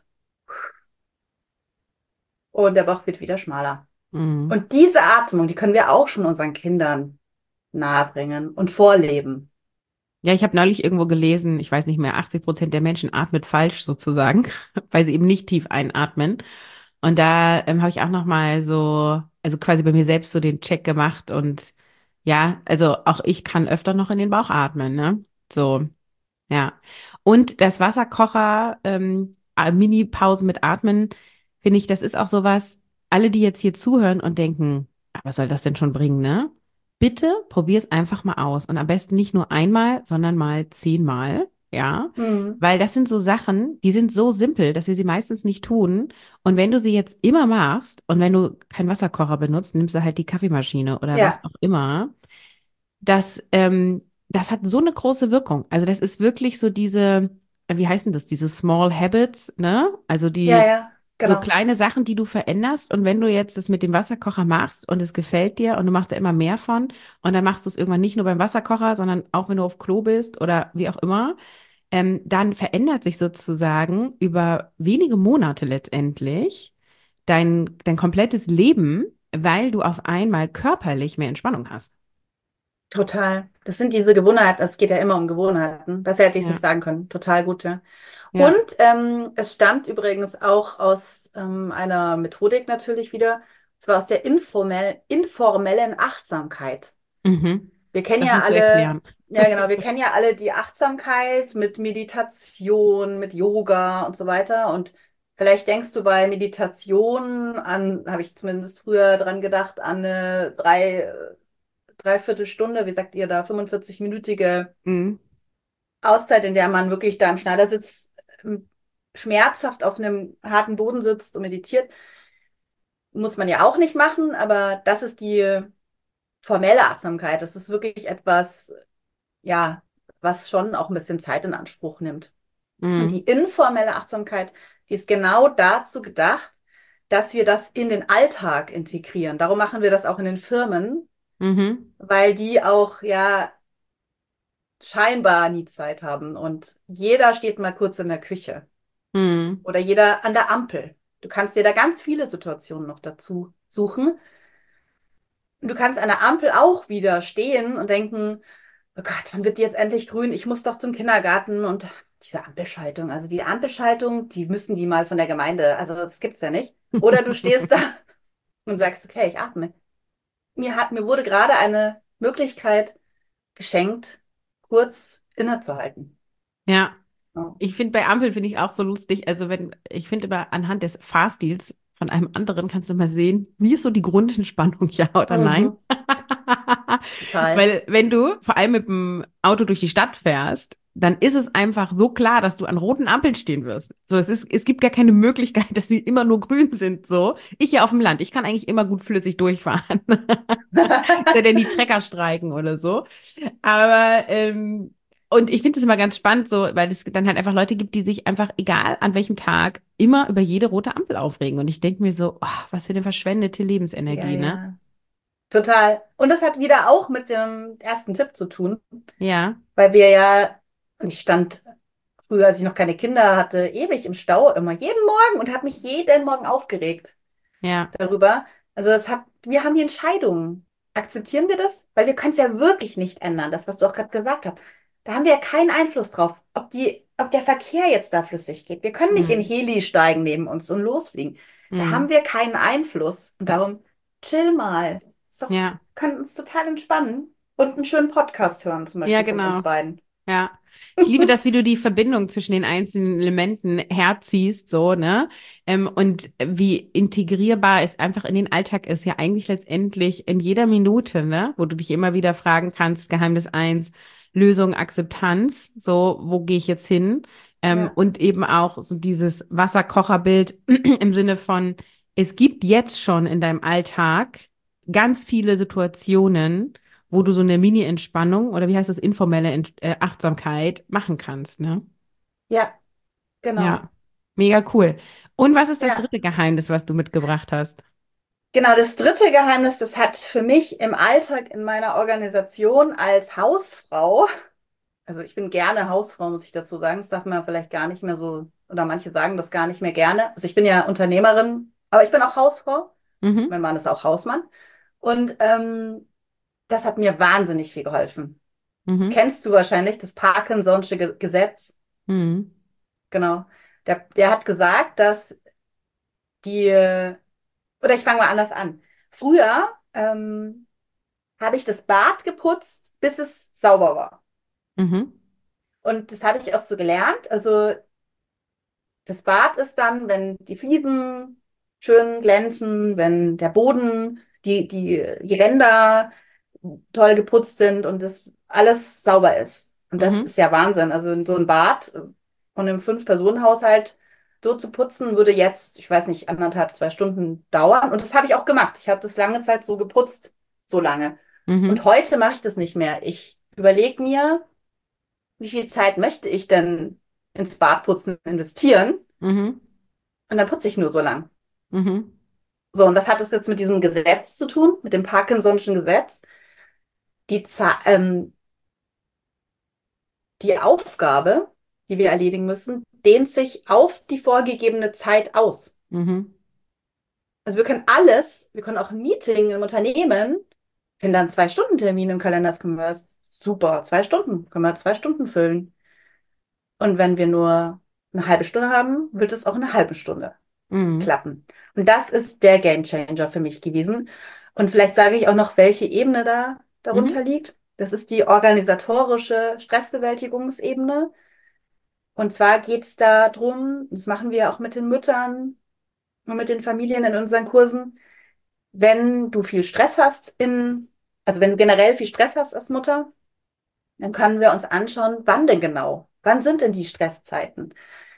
B: und der Bauch wird wieder schmaler.
A: Hm.
B: Und diese Atmung, die können wir auch schon unseren Kindern nahebringen und vorleben.
A: Ja, ich habe neulich irgendwo gelesen, ich weiß nicht mehr, achtzig Prozent der Menschen atmet falsch sozusagen, weil sie eben nicht tief einatmen. Und da ähm, habe ich auch noch mal so, also quasi bei mir selbst so den Check gemacht und ja, also auch ich kann öfter noch in den Bauch atmen, ne? So, ja. Und das Wasserkocher, ähm, äh, Mini-Pause mit Atmen, finde ich, das ist auch sowas, alle, die jetzt hier zuhören und denken, "Ah, was soll das denn schon bringen, ne? Bitte probier es einfach mal aus. Und am besten nicht nur einmal, sondern mal zehnmal, ja?
B: Mhm.
A: Weil das sind so Sachen, die sind so simpel, dass wir sie meistens nicht tun. Und wenn du sie jetzt immer machst und wenn du keinen Wasserkocher benutzt, nimmst du halt die Kaffeemaschine oder was
B: Ja,
A: auch immer, das, ähm, das hat so eine große Wirkung. Also das ist wirklich so diese, äh, wie heißen das, diese Small Habits, ne? Also
B: ja,
A: die
B: ja,
A: so
B: genau.
A: kleine Sachen, die du veränderst. Und wenn du jetzt das mit dem Wasserkocher machst und es gefällt dir und du machst da immer mehr von und dann machst du es irgendwann nicht nur beim Wasserkocher, sondern auch wenn du auf Klo bist oder wie auch immer, ähm, dann verändert sich sozusagen über wenige Monate letztendlich dein, dein komplettes Leben, weil du auf einmal körperlich mehr Entspannung hast.
B: Total. Das sind diese Gewohnheiten, es geht ja immer um Gewohnheiten. Besser hätte ich es
A: Ja,
B: nicht sagen können. Total gut, ja. Und
A: ja.
B: ähm, es stammt übrigens auch aus ähm, einer Methodik natürlich wieder, und zwar aus der informell, informellen Achtsamkeit.
A: Mhm.
B: Wir kennen
A: Das
B: ja
A: musst du
B: alle,
A: erklären.
B: ja genau, wir kennen ja alle die Achtsamkeit mit Meditation, mit Yoga und so weiter. Und vielleicht denkst du bei Meditation an, habe ich zumindest früher dran gedacht, an eine drei, Dreiviertelstunde, wie sagt ihr da, fünfundvierzig-minütige
A: Mhm.
B: Auszeit, in der man wirklich da im Schneidersitz ähm, schmerzhaft auf einem harten Boden sitzt und meditiert. Muss man ja auch nicht machen, aber das ist die formelle Achtsamkeit. Das ist wirklich etwas, ja, was schon auch ein bisschen Zeit in Anspruch nimmt. Und die
A: Mhm.
B: informelle Achtsamkeit, die ist genau dazu gedacht, dass wir das in den Alltag integrieren. Darum machen wir das auch in den Firmen,
A: Mhm.
B: weil die auch ja scheinbar nie Zeit haben. Und jeder steht mal kurz in der Küche
A: Mhm.
B: oder jeder an der Ampel. Du kannst dir da ganz viele Situationen noch dazu suchen. Und du kannst an der Ampel auch wieder stehen und denken, oh Gott, wann wird die jetzt endlich grün? Ich muss doch zum Kindergarten und diese Ampelschaltung, also die Ampelschaltung, die müssen die mal von der Gemeinde, also das gibt's ja nicht. Oder du stehst da und sagst, okay, ich atme. Mir hat, mir wurde gerade eine Möglichkeit geschenkt, kurz innezuhalten.
A: Ja,
B: Ja.
A: ich finde bei Ampel finde ich auch so lustig. Also wenn, ich finde immer anhand des Fahrstils von einem anderen kannst du mal sehen, wie ist so die Grundentspannung, ja oder nein?
B: Mhm, total.
A: Weil wenn du vor allem mit dem Auto durch die Stadt fährst, dann ist es einfach so klar, dass du an roten Ampeln stehen wirst. So, es ist, es gibt gar keine Möglichkeit, dass sie immer nur grün sind. So, ich hier auf dem Land, ich kann eigentlich immer gut flüssig durchfahren. Sei denn die Trecker streiken oder so. Aber ähm, und ich finde es immer ganz spannend, so, weil es dann halt einfach Leute gibt, die sich einfach, egal an welchem Tag, immer über jede rote Ampel aufregen. Und ich denke mir so, oh, was für eine verschwendete
B: Ja,
A: Lebensenergie, ne?
B: ja. Total. Und das hat wieder auch mit dem ersten Tipp zu tun,
A: Ja,
B: weil wir ja, und ich stand früher, als ich noch keine Kinder hatte, ewig im Stau, immer jeden Morgen und habe mich jeden Morgen aufgeregt
A: ja.
B: darüber. Also es hat, wir haben die Entscheidung. Akzeptieren wir das? Weil wir können es ja wirklich nicht ändern, das, was du auch gerade gesagt hast. Da haben wir ja keinen Einfluss drauf, ob die, ob der Verkehr jetzt da flüssig geht. Wir können nicht in
A: Hm,
B: Heli steigen neben uns und losfliegen. Da haben
A: hm,
B: wir keinen Einfluss. Und darum, chill mal. Ist doch,
A: ja,
B: können uns total entspannen und einen schönen Podcast hören, zum
A: ja,
B: Beispiel von uns
A: genau.
B: beiden.
A: Ja. Ich liebe das, wie du die Verbindung zwischen den einzelnen Elementen herziehst, so, ne? Ähm, und wie integrierbar es einfach in den Alltag ist, ja eigentlich letztendlich in jeder Minute, ne? Wo du dich immer wieder fragen kannst, Geheimnis eins, Lösung, Akzeptanz, so, wo gehe ich jetzt hin? Ähm,
B: Ja,
A: und eben auch so dieses Wasserkocherbild im Sinne von, es gibt jetzt schon in deinem Alltag ganz viele Situationen, wo du so eine Mini-Entspannung oder wie heißt das, informelle Ent äh, Achtsamkeit machen kannst, ne?
B: ja, genau.
A: Ja, mega cool. Und was ist das
B: Ja.
A: dritte Geheimnis, was du mitgebracht hast?
B: Genau, das dritte Geheimnis, das hat für mich im Alltag in meiner Organisation als Hausfrau, also ich bin gerne Hausfrau, muss ich dazu sagen, das darf man vielleicht gar nicht mehr so, oder manche sagen das gar nicht mehr gerne. Also ich bin ja Unternehmerin, aber ich bin auch Hausfrau.
A: Mhm,
B: Mein Mann ist auch Hausmann. Und ähm, das hat mir wahnsinnig viel geholfen. Das
A: mhm,
B: kennst du wahrscheinlich, das Parkinson'sche Ge Gesetz.
A: mhm,
B: Genau. Der, der hat gesagt, dass die, oder ich fange mal anders an. Früher, ähm, habe ich das Bad geputzt, bis es sauber war.
A: mhm,
B: Und das habe ich auch so gelernt. Also das Bad ist dann, wenn die Fliesen schön glänzen, wenn der Boden, die, die, die Ränder toll geputzt sind und das alles sauber ist. Und das
A: Mhm.
B: ist ja Wahnsinn. Also in so ein Bad von einem Fünf-Personen-Haushalt so zu putzen, würde jetzt, ich weiß nicht, anderthalb, zwei Stunden dauern. Und das habe ich auch gemacht. Ich habe das lange Zeit so geputzt, so lange. Und
A: Mhm.
B: heute mache ich das nicht mehr. Ich überlege mir, wie viel Zeit möchte ich denn ins Badputzen investieren?
A: Mhm.
B: Und dann putze ich nur so lang.
A: Mhm.
B: So, und was hat das jetzt mit diesem Gesetz zu tun, mit dem Parkinson'schen Gesetz? Die, Za- ähm, die Aufgabe, die wir erledigen müssen, dehnt sich auf die vorgegebene Zeit aus.
A: Mhm.
B: Also wir können alles, wir können auch ein Meeting im Unternehmen, wenn da ein Zwei-Stunden-Termin im Kalender ist, können wir das super, zwei Stunden, können wir zwei Stunden füllen. Und wenn wir nur eine halbe Stunde haben, wird es auch eine halbe Stunde
A: Mhm.
B: klappen. Und das ist der Gamechanger für mich gewesen. Und vielleicht sage ich auch noch, welche Ebene da darunter
A: Mhm.
B: liegt. Das ist die organisatorische Stressbewältigungsebene. Und zwar geht es darum, das machen wir auch mit den Müttern und mit den Familien in unseren Kursen, wenn du viel Stress hast in, also wenn du generell viel Stress hast als Mutter, dann können wir uns anschauen, wann denn genau? Wann sind denn die Stresszeiten?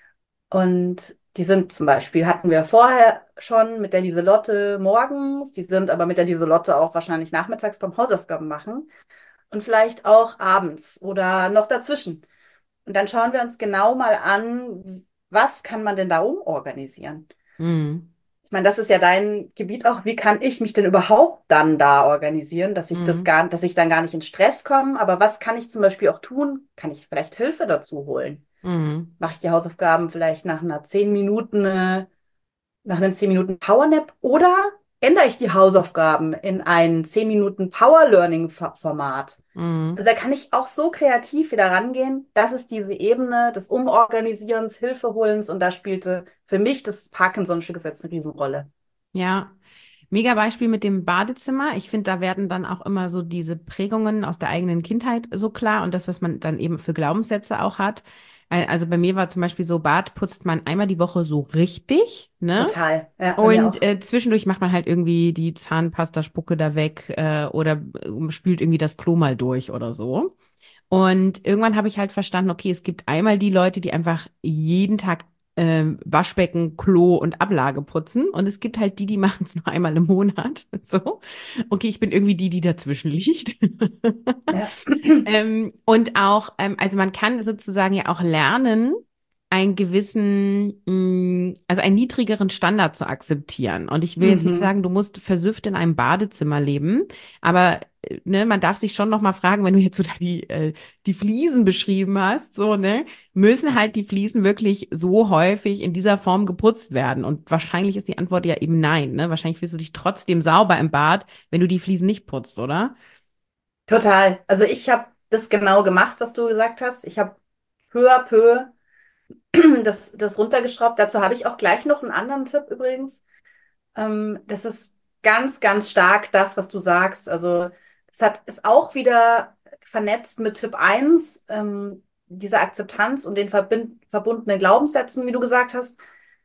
B: Und die sind zum Beispiel, hatten wir vorher schon mit der Lieselotte morgens, die sind aber mit der Lieselotte auch wahrscheinlich nachmittags beim Hausaufgaben machen und vielleicht auch abends oder noch dazwischen. Und dann schauen wir uns genau mal an, was kann man denn da umorganisieren?
A: Mhm.
B: Ich meine, das ist ja dein Gebiet auch. Wie kann ich mich denn überhaupt dann da organisieren, dass ich das
A: Mhm.
B: gar, dass ich dann gar nicht in Stress komme? Aber was kann ich zum Beispiel auch tun? Kann ich vielleicht Hilfe dazu holen?
A: Mhm.
B: Mache ich die Hausaufgaben vielleicht nach einer zehn Minuten, äh, nach einem zehn Minuten Powernap oder ändere ich die Hausaufgaben in ein zehn Minuten Power Learning Format?
A: Mhm.
B: Also da kann ich auch so kreativ wieder rangehen. Das ist diese Ebene des Umorganisierens, Hilfeholens und da spielte für mich das Parkinson'sche Gesetz eine Riesenrolle.
A: Ja. Mega Beispiel mit dem Badezimmer. Ich finde, da werden dann auch immer so diese Prägungen aus der eigenen Kindheit so klar und das, was man dann eben für Glaubenssätze auch hat. Al- Also bei mir war zum Beispiel so, Bad putzt man einmal die Woche so richtig, ne?
B: Total. Ja, bei mir
A: Und
B: auch.
A: äh, zwischendurch macht man halt irgendwie die Zahnpasta-Spucke da weg äh, oder äh, spült irgendwie das Klo mal durch oder so. Und irgendwann habe ich halt verstanden, okay, es gibt einmal die Leute, die einfach jeden Tag ähm, Waschbecken, Klo und Ablage putzen. Und es gibt halt die, die machen es nur einmal im Monat. So. Okay, ich bin irgendwie die, die dazwischen liegt.
B: Ja.
A: Ähm, und auch, ähm, also man kann sozusagen ja auch lernen, einen gewissen, mh, also einen niedrigeren Standard zu akzeptieren. Und ich will jetzt nicht
B: Mhm.
A: sagen, du musst versüfft in einem Badezimmer leben, aber äh, ne, man darf sich schon noch mal fragen, wenn du jetzt so da die, äh, die Fliesen beschrieben hast, so, ne, müssen halt die Fliesen wirklich so häufig in dieser Form geputzt werden? Und wahrscheinlich ist die Antwort ja eben nein, ne? Wahrscheinlich fühlst du dich trotzdem sauber im Bad, wenn du die Fliesen nicht putzt, oder?
B: Total. Also ich habe das genau gemacht, was du gesagt hast. Ich habe peu à peu das, das runtergeschraubt. Dazu habe ich auch gleich noch einen anderen Tipp übrigens. Ähm, das ist ganz, ganz stark das, was du sagst. Also es hat, ist auch wieder vernetzt mit Tipp eins, ähm, dieser Akzeptanz und den verbind, verbundenen Glaubenssätzen, wie du gesagt hast.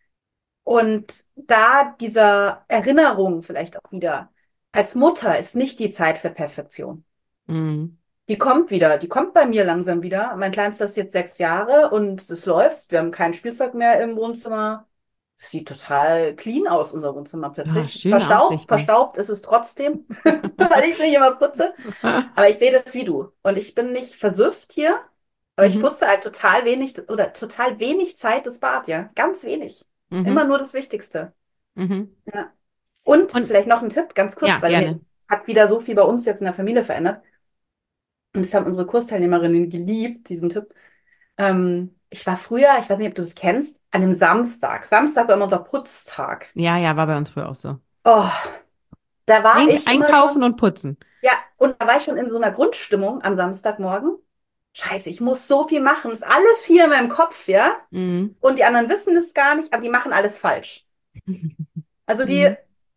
B: Und da dieser Erinnerung vielleicht auch wieder. Als Mutter ist nicht die Zeit für Perfektion.
A: Mhm.
B: Die kommt wieder, die kommt bei mir langsam wieder. Mein Kleinster ist jetzt sechs Jahre und es läuft. Wir haben kein Spielzeug mehr im Wohnzimmer. Es sieht total clean aus, unser Wohnzimmer
A: Ah,
B: plötzlich.
A: schöne
B: Verstaubt,
A: Aussichten.
B: verstaubt ist es trotzdem, weil ich nicht immer putze. Aber ich sehe das wie du. Und ich bin nicht versüfft hier, aber ich
A: Mhm.
B: putze halt total wenig oder total wenig Zeit das Bad, ja. Ganz wenig. Immer
A: Mhm.
B: nur das Wichtigste.
A: Mhm.
B: Ja. Und
A: Und
B: vielleicht noch ein Tipp, ganz kurz,
A: ja,
B: weil mir das
A: gerne.
B: hat wieder so viel bei uns jetzt in der Familie verändert. Und das haben unsere Kursteilnehmerinnen geliebt, diesen Tipp. Ähm, ich war früher, ich weiß nicht, ob du das kennst, an einem Samstag. Samstag war immer unser Putztag.
A: Ja, ja, war bei uns früher auch so.
B: Oh, da war
A: Ein
B: ich immer
A: einkaufen
B: schon,
A: und putzen.
B: ja, und da war ich schon in so einer Grundstimmung am Samstagmorgen. Scheiße, ich muss so viel machen. Ist alles hier in meinem Kopf, ja?
A: Mhm.
B: Und die anderen wissen es gar nicht, aber die machen alles falsch. Also die
A: Mhm.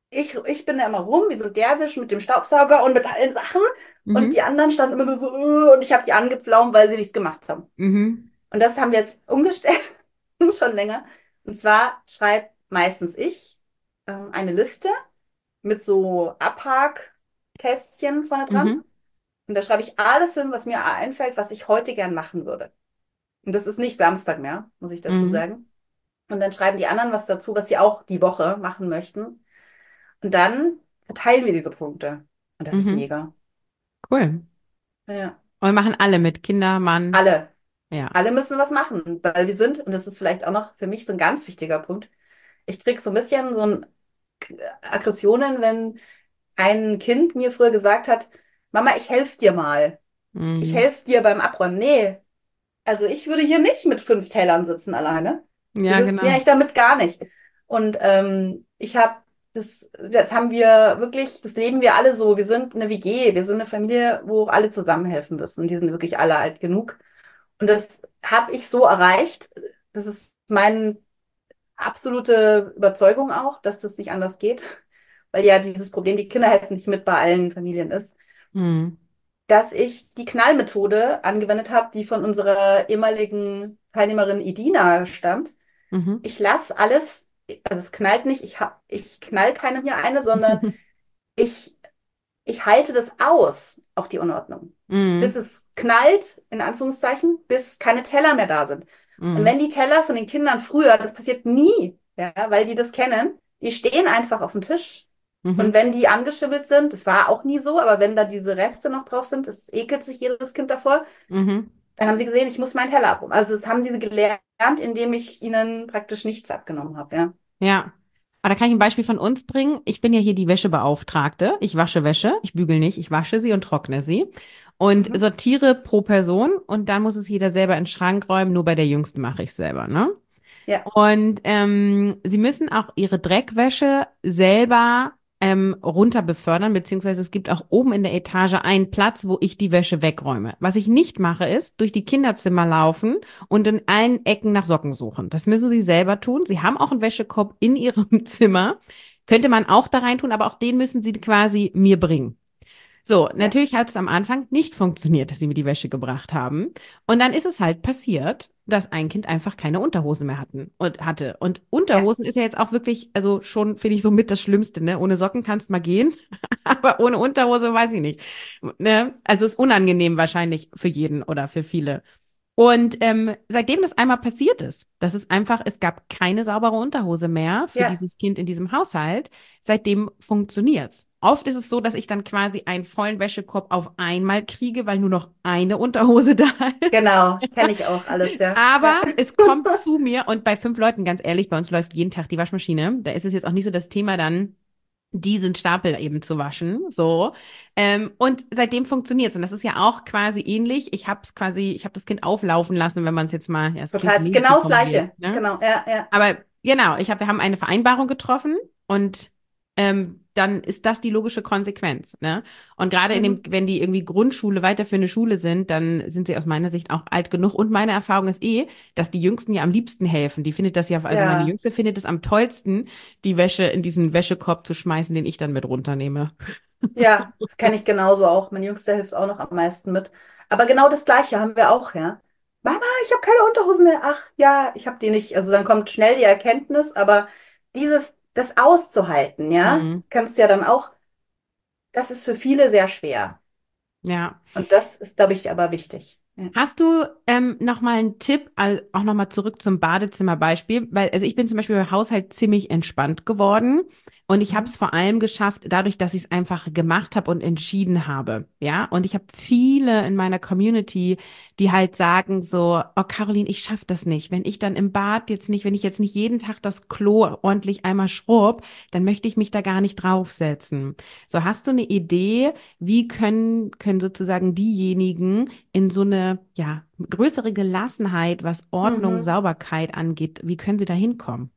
B: ich, ich bin da immer rum, wie so ein Derwisch mit dem Staubsauger und mit allen Sachen. Und
A: Mhm.
B: die anderen standen immer nur so, "Äh", und ich habe die angepflaumt, weil sie nichts gemacht haben.
A: Mhm.
B: Und das haben wir jetzt umgestellt, schon länger. Und zwar schreibe meistens ich ähm, eine Liste mit so Abhakkästchen vorne dran.
A: Mhm.
B: Und da schreibe ich alles hin, was mir einfällt, was ich heute gern machen würde. Und das ist nicht Samstag mehr, muss ich dazu
A: Mhm.
B: sagen. Und dann schreiben die anderen was dazu, was sie auch die Woche machen möchten. Und dann verteilen wir diese Punkte. Und das ist
A: Mhm.
B: mega.
A: Cool.
B: Ja.
A: Und wir machen alle mit, Kinder, Mann.
B: Alle.
A: Ja.
B: Alle müssen was machen, weil wir sind, und das ist vielleicht auch noch für mich so ein ganz wichtiger Punkt, ich krieg so ein bisschen so ein Aggressionen, wenn ein Kind mir früher gesagt hat, Mama, ich helfe dir mal. Ich
A: Mhm.
B: helfe dir beim Abräumen. Nee, also ich würde hier nicht mit fünf Tellern sitzen alleine. Du
A: Ja,
B: hilfst mir
A: genau.
B: echt damit gar nicht. Und ähm, ich habe das, das haben wir wirklich, das leben wir alle so. Wir sind eine W G, wir sind eine Familie, wo auch alle zusammenhelfen müssen. Und die sind wirklich alle alt genug. Und das habe ich so erreicht. Das ist meine absolute Überzeugung auch, dass das nicht anders geht. Weil ja dieses Problem, die Kinder helfen nicht mit bei allen Familien ist,
A: Mhm.
B: dass ich die Knallmethode angewendet habe, die von unserer ehemaligen Teilnehmerin Idina stammt.
A: Mhm.
B: Ich lasse alles, also es knallt nicht, ich, hab, ich knall keinem hier eine, sondern ich, ich halte das aus, auch die Unordnung. Bis
A: Mhm.
B: es knallt, in Anführungszeichen, bis keine Teller mehr da sind. Und
A: Mhm.
B: wenn die Teller von den Kindern früher, das passiert nie, ja, weil die das kennen, die stehen einfach auf dem Tisch. Und
A: Mhm.
B: wenn die angeschimmelt sind, das war auch nie so, aber wenn da diese Reste noch drauf sind, das ekelt sich jedes Kind davor,
A: Mhm.
B: dann haben sie gesehen, ich muss meinen Teller abräumen. Also das haben sie gelernt, indem ich ihnen praktisch nichts abgenommen habe, ja.
A: Ja. Aber da kann ich ein Beispiel von uns bringen. Ich bin ja hier die Wäschebeauftragte. Ich wasche Wäsche, ich bügel nicht, ich wasche sie und trockne sie und
B: Mhm.
A: sortiere pro Person und dann muss es jeder selber in den Schrank räumen. Nur bei der Jüngsten mache ich selber, ne?
B: Ja,
A: Und ähm, sie müssen auch ihre Dreckwäsche selber ähm, runter befördern, beziehungsweise es gibt auch oben in der Etage einen Platz, wo ich die Wäsche wegräume. Was ich nicht mache, ist durch die Kinderzimmer laufen und in allen Ecken nach Socken suchen. Das müssen sie selber tun. Sie haben auch einen Wäschekorb in ihrem Zimmer. Könnte man auch da rein tun, aber auch den müssen sie quasi mir bringen. So,
B: ja,
A: natürlich hat es am Anfang nicht funktioniert, dass sie mir die Wäsche gebracht haben. Und dann ist es halt passiert, dass ein Kind einfach keine Unterhosen mehr hatten und hatte. Und
B: ja,
A: Unterhosen ist ja jetzt auch wirklich, also schon, finde ich, so mit das Schlimmste, ne? Ohne Socken kannst mal gehen, aber ohne Unterhose weiß ich nicht. Ne? Also ist unangenehm wahrscheinlich für jeden oder für viele. Und ähm, seitdem das einmal passiert ist, dass es einfach, es gab keine saubere Unterhose mehr für
B: ja,
A: dieses Kind in diesem Haushalt, seitdem funktioniert's. Oft ist es so, dass ich dann quasi einen vollen Wäschekorb auf einmal kriege, weil nur noch eine Unterhose da ist.
B: genau. Kenne ich auch alles, ja. Ja.
A: Aber es kommt zu mir und bei fünf Leuten, ganz ehrlich, bei uns läuft jeden Tag die Waschmaschine. Da ist es jetzt auch nicht so das Thema dann, diesen Stapel eben zu waschen, so. Ähm, und seitdem funktioniert's. Und das ist ja auch quasi ähnlich. Ich habe es quasi, ich habe das Kind auflaufen lassen, wenn man es jetzt mal, ja, es klingt
B: Total,
A: so
B: ist
A: negativ
B: genau das
A: formuliert,
B: Gleiche.
A: ne?
B: Genau, ja, ja.
A: Aber genau, ich hab, wir haben eine Vereinbarung getroffen und ähm, dann ist das die logische Konsequenz, ne? Und gerade in dem,
B: Mhm.
A: wenn die irgendwie Grundschule weiterführende Schule sind, dann sind sie aus meiner Sicht auch alt genug. Und meine Erfahrung ist eh, dass die Jüngsten ja am liebsten helfen. Die findet das ja, also meine
B: Ja,
A: Jüngste findet es am tollsten, die Wäsche in diesen Wäschekorb zu schmeißen, den ich dann mit runternehme.
B: ja, das kenne ich genauso auch. Mein Jüngster hilft auch noch am meisten mit. Aber genau das Gleiche haben wir auch, ja. Mama, ich habe keine Unterhosen mehr. Ach ja, ich habe die nicht. Also dann kommt schnell die Erkenntnis, aber dieses, das auszuhalten, ja,
A: Hm,
B: kannst ja dann auch, das ist für viele sehr schwer.
A: ja.
B: Und das ist, glaube ich, aber wichtig. Ja.
A: Hast du ähm, noch mal einen Tipp, all, auch noch mal zurück zum Badezimmerbeispiel, weil also ich bin zum Beispiel beim Haushalt ziemlich entspannt geworden und ich habe
B: Mhm.
A: es vor allem geschafft, dadurch, dass ich es einfach gemacht habe und entschieden habe, ja. Und ich habe viele in meiner Community, die halt sagen so, oh Caroline, ich schaff das nicht. Wenn ich dann im Bad jetzt nicht, wenn ich jetzt nicht jeden Tag das Klo ordentlich einmal schrub, dann möchte ich mich da gar nicht draufsetzen. So, hast du eine Idee, wie können können sozusagen diejenigen in so eine, ja, größere Gelassenheit, was Ordnung,
B: Mhm.
A: Sauberkeit angeht. Wie können Sie da hinkommen?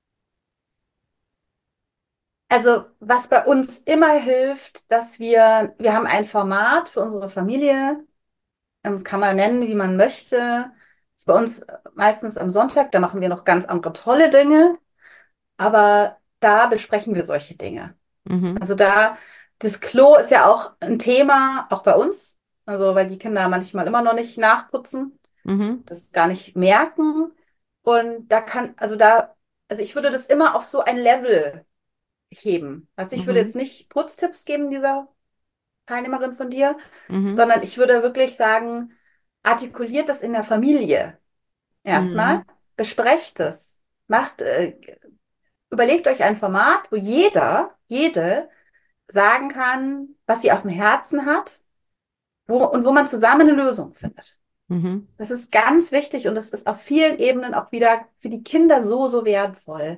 B: Also, was bei uns immer hilft, dass wir, wir haben ein Format für unsere Familie. Ähm, Das kann man nennen, wie man möchte. Das ist bei uns meistens am Sonntag, da machen wir noch ganz andere tolle Dinge, aber da besprechen wir solche Dinge.
A: Mhm.
B: Also da, das Klo ist ja auch ein Thema, auch bei uns. Also weil die Kinder manchmal immer noch nicht nachputzen,
A: Mhm.
B: das gar nicht merken. Und da kann, also da, also ich würde das immer auf so ein Level heben. Also ich würde
A: Mhm.
B: jetzt nicht Putztipps geben dieser Teilnehmerin von dir,
A: Mhm.
B: sondern ich würde wirklich sagen, artikuliert das in der Familie erstmal,
A: Mhm.
B: besprecht es, macht, äh, überlegt euch ein Format, wo jeder, jede sagen kann, was sie auf dem Herzen hat, wo, und wo man zusammen eine Lösung findet.
A: Mhm.
B: Das ist ganz wichtig und das ist auf vielen Ebenen auch wieder für die Kinder so, so wertvoll.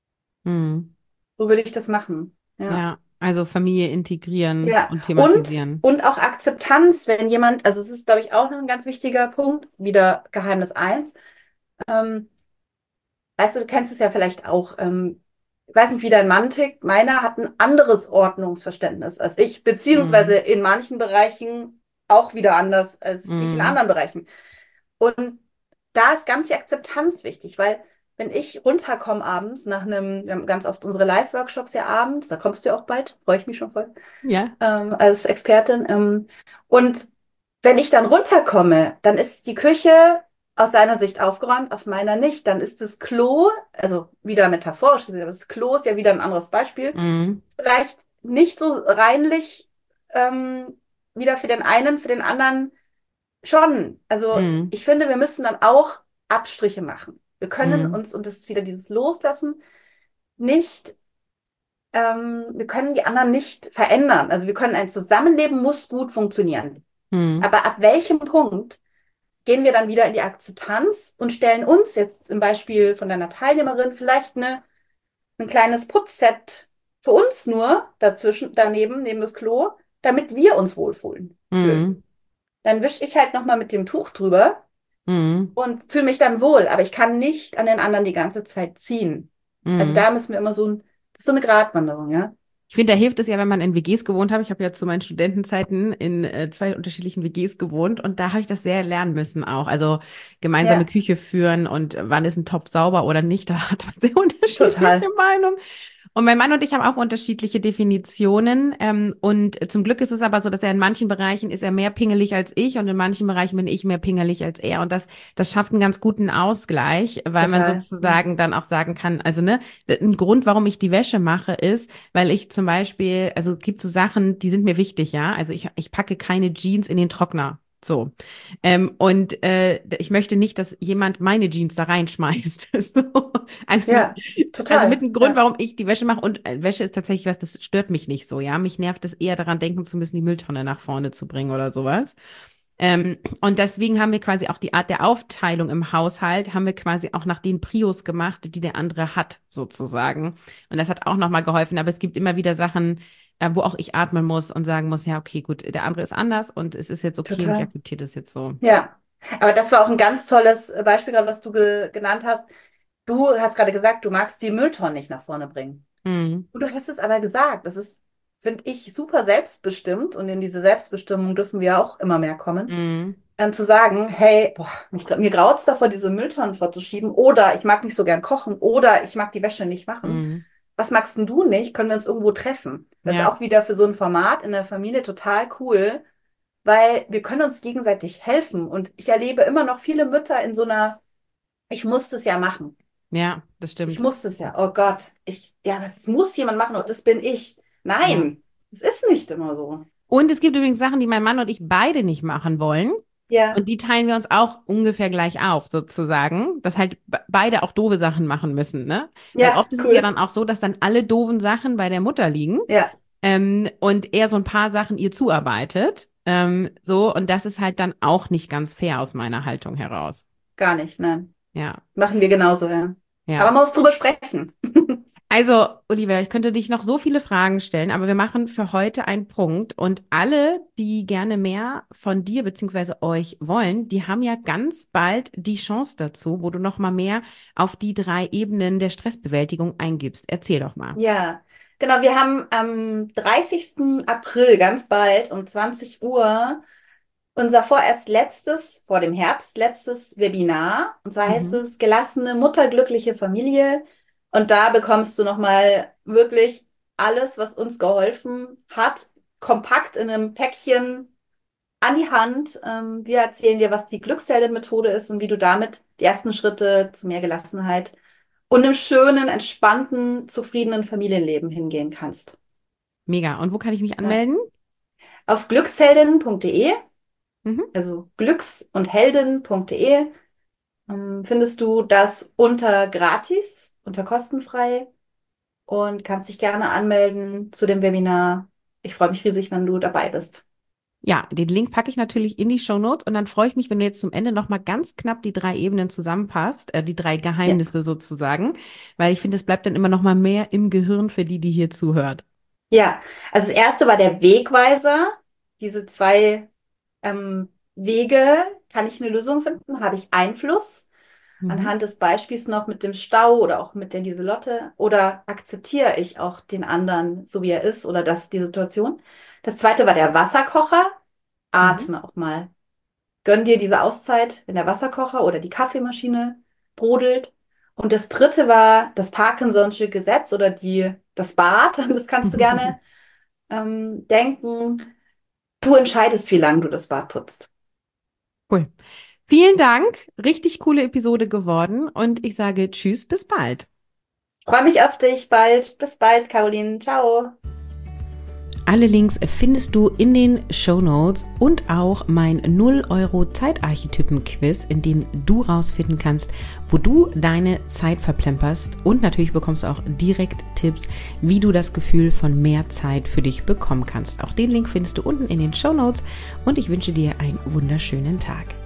A: Mhm.
B: So würde ich das machen. Ja.
A: Ja, also Familie integrieren
B: Ja,
A: und
B: und,
A: thematisieren.
B: und auch Akzeptanz, wenn jemand, also es ist, glaube ich, auch noch ein ganz wichtiger Punkt, wieder Geheimnis eins. Ähm, weißt du, du kennst es ja vielleicht auch, ähm, ich weiß nicht, wie dein Mann tickt, meiner hat ein anderes Ordnungsverständnis als ich, beziehungsweise
A: Mhm.
B: in manchen Bereichen auch wieder anders als ich in
A: Mhm.
B: anderen Bereichen. Und da ist ganz viel Akzeptanz wichtig, weil wenn ich runterkomme abends nach einem, wir haben ganz oft unsere Live-Workshops ja abends, da kommst du ja auch bald, freue ich mich schon voll,
A: Ja.
B: ähm, als Expertin. Ähm, und wenn ich dann runterkomme, dann ist die Küche aus seiner Sicht aufgeräumt, auf meiner nicht. Dann ist das Klo, also wieder metaphorisch gesehen, aber das Klo ist ja wieder ein anderes Beispiel,
A: Mhm.
B: vielleicht nicht so reinlich ähm, wieder für den einen, für den anderen schon. Also
A: Mhm.
B: ich finde, wir müssen dann auch Abstriche machen. Wir können
A: Mhm.
B: uns, und das ist wieder dieses Loslassen, nicht ähm, wir können die anderen nicht verändern. Also wir können ein Zusammenleben muss gut funktionieren.
A: Mhm.
B: Aber ab welchem Punkt gehen wir dann wieder in die Akzeptanz und stellen uns jetzt im Beispiel von deiner Teilnehmerin vielleicht eine, ein kleines Putzset für uns nur dazwischen, daneben, neben das Klo, damit wir uns wohlfühlen. Fühlen.
A: Mhm.
B: Dann wische ich halt nochmal mit dem Tuch drüber
A: Mhm.
B: und fühle mich dann wohl, aber ich kann nicht an den anderen die ganze Zeit ziehen. Also
A: Mhm.
B: da müssen wir immer so ein, das ist so eine Gratwanderung, ja.
A: Ich finde, da hilft es ja, wenn man in W Gs gewohnt hat. Ich habe ja zu meinen Studentenzeiten in äh, zwei unterschiedlichen W Gs gewohnt und da habe ich das sehr lernen müssen auch. Also gemeinsame
B: Ja,
A: Küche führen und wann ist ein Topf sauber oder nicht, da hat man sehr unterschiedliche
B: total.
A: Meinungen. Und mein Mann und ich haben auch unterschiedliche Definitionen. Ähm, und zum Glück ist es aber so, dass er in manchen Bereichen ist er mehr pingelig als ich und in manchen Bereichen bin ich mehr pingelig als er. Und das, das schafft einen ganz guten Ausgleich, weil man
B: Total. Mhm.
A: sozusagen dann auch sagen kann, also ne, ein Grund, warum ich die Wäsche mache, ist, weil ich zum Beispiel, also es gibt so Sachen, die sind mir wichtig, ja. Also ich, ich packe keine Jeans in den Trockner. So. Ähm, und äh, ich möchte nicht, dass jemand meine Jeans da reinschmeißt. So. Also
B: Ja,
A: also mit
B: total.
A: einem Grund,
B: Ja,
A: warum ich die Wäsche mache. Und äh, Wäsche ist tatsächlich was, das stört mich nicht so, ja. Mich nervt es eher daran denken zu müssen, die Mülltonne nach vorne zu bringen oder sowas. Ähm, und deswegen haben wir quasi auch die Art der Aufteilung im Haushalt, haben wir quasi auch nach den Prios gemacht, die der andere hat, sozusagen. Und das hat auch nochmal geholfen. Aber es gibt immer wieder Sachen, äh, wo auch ich atmen muss und sagen muss, ja, okay, gut, der andere ist anders und es ist jetzt okay und ich
B: total.
A: akzeptiere das jetzt so.
B: Ja. Aber das war auch ein ganz tolles äh, Beispiel, gerade was du ge genannt hast. Du hast gerade gesagt, du magst die Mülltonnen nicht nach vorne bringen.
A: Mhm.
B: Und du hast es aber gesagt. Das ist, finde ich, super selbstbestimmt. Und in diese Selbstbestimmung dürfen wir auch immer mehr kommen.
A: Mhm.
B: Ähm, zu sagen, hey, boah, mich, mir graut es davor, diese Mülltonnen vorzuschieben. Oder ich mag nicht so gern kochen. Oder ich mag die Wäsche nicht machen.
A: Mhm.
B: Was magst denn du nicht? Können wir uns irgendwo treffen? Das ist
A: Ja,
B: auch wieder für so ein Format in der Familie total cool, weil wir können uns gegenseitig helfen. Und ich erlebe immer noch viele Mütter in so einer, ich muss das ja machen.
A: ja, das
B: Ich
A: stimmt.
B: muss das ja. Oh Gott, ich, ja, das muss jemand machen und das bin ich.
A: Ja.
B: Nein, es ist nicht immer so.
A: Und es gibt übrigens Sachen, die mein Mann und ich beide nicht machen wollen.
B: Ja,
A: Und die teilen wir uns auch ungefähr gleich auf, sozusagen, dass halt be- beide auch doofe Sachen machen müssen, ne? Weil
B: ja,
A: oft ist es ja
B: cool.
A: dann auch so, dass dann alle doofen Sachen bei der Mutter liegen,
B: Ja,
A: ähm, und er so ein paar Sachen ihr zuarbeitet. Ähm, so, und das ist halt dann auch nicht ganz fair aus meiner Haltung heraus.
B: gar nicht, nein.
A: Ja,
B: Machen wir genauso, ja. Aber
A: ja.
B: man muss drüber sprechen.
A: Also, Olivia, ich könnte dich noch so viele Fragen stellen, aber wir machen für heute einen Punkt. Und alle, die gerne mehr von dir beziehungsweise euch wollen, die haben ja ganz bald die Chance dazu, wo du noch mal mehr auf die drei Ebenen der Stressbewältigung eingibst. Erzähl doch mal.
B: Ja, genau. Wir haben am dreißigsten April ganz bald um zwanzig Uhr unser vorerst letztes, vor dem Herbst, letztes Webinar. Und zwar heißt
A: Mhm.
B: es gelassene, mutterglückliche Familie. Und da bekommst du nochmal wirklich alles, was uns geholfen hat, kompakt in einem Päckchen an die Hand. Ähm, wir erzählen dir, was die Glücksheldin-Methode ist und wie du damit die ersten Schritte zu mehr Gelassenheit und einem schönen, entspannten, zufriedenen Familienleben hingehen kannst.
A: Mega. Und wo kann ich mich
B: Ja.
A: anmelden?
B: Auf glücksheldin punkt de,
A: Mhm.
B: also glücks- und heldin punkt de, ähm, findest du das unter gratis, unter kostenfrei und kannst dich gerne anmelden zu dem Webinar. Ich freue mich riesig, wenn du dabei bist.
A: Ja, den Link packe ich natürlich in die Shownotes und dann freue ich mich, wenn du jetzt zum Ende nochmal ganz knapp die drei Ebenen zusammenpasst, äh, die drei
B: Ja.
A: Geheimnisse sozusagen, weil ich finde, es bleibt dann immer nochmal mehr im Gehirn für die, die hier zuhört.
B: Ja, also das erste war der Wegweiser. Diese zwei ähm, Wege, kann ich eine Lösung finden? Habe ich Einfluss
A: Mhm.
B: anhand des Beispiels noch mit dem Stau oder auch mit der Lieselotte? Oder akzeptiere ich auch den anderen, so wie er ist oder das, die Situation? Das zweite war der Wasserkocher.
A: Mhm.
B: Atme auch mal. Gönn dir diese Auszeit, wenn der Wasserkocher oder die Kaffeemaschine brodelt. Und das dritte war das Parkinson'sche Gesetz oder die, das Bad. Das kannst du gerne ähm, denken. Du entscheidest, wie lange du das Bad putzt.
A: Cool. Vielen Dank. Richtig coole Episode geworden und ich sage Tschüss, bis bald.
B: Freue mich auf dich bald. Bis bald, Caroline. Ciao.
A: Alle Links findest du in den Shownotes und auch mein null Euro Zeitarchetypen-Quiz, in dem du rausfinden kannst, wo du deine Zeit verplemperst. Und natürlich bekommst du auch direkt Tipps, wie du das Gefühl von mehr Zeit für dich bekommen kannst. Auch den Link findest du unten in den Shownotes und ich wünsche dir einen wunderschönen Tag.